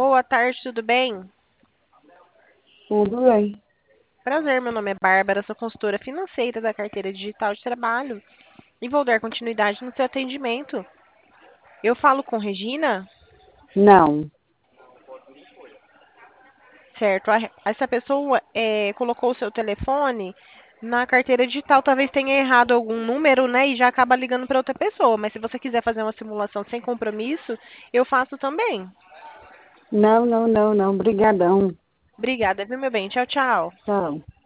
Boa tarde, tudo bem? Tudo bem. Prazer, meu nome é Bárbara, sou consultora financeira da carteira digital de trabalho e vou dar continuidade no seu atendimento. Eu falo com Regina, Não, certo? Essa pessoa colocou o seu telefone na carteira digital, talvez tenha errado algum número, né? E já acaba ligando para outra pessoa. Mas se você quiser fazer uma simulação sem compromisso, eu faço também. não, não, não, não. Brigadão. Obrigada, viu, meu bem? Tchau, tchau. Tchau.